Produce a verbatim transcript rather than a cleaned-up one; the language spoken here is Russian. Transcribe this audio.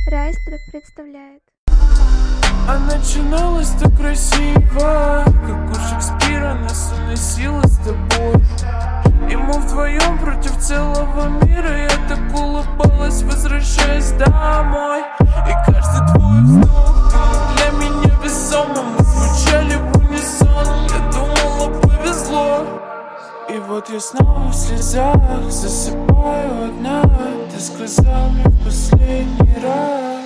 Райстро представляет. А начиналось так красиво, как у Шекспира нас уносило с тобой. И мы вдвоем против целого мира. Я так улыбалась, возвращаясь домой. И каждый твой вздох был для меня весомым. Мы звучали в унисон, я думала, повезло. И вот я снова в слезах засыпаю одна. Ты сказал мне в последний раз: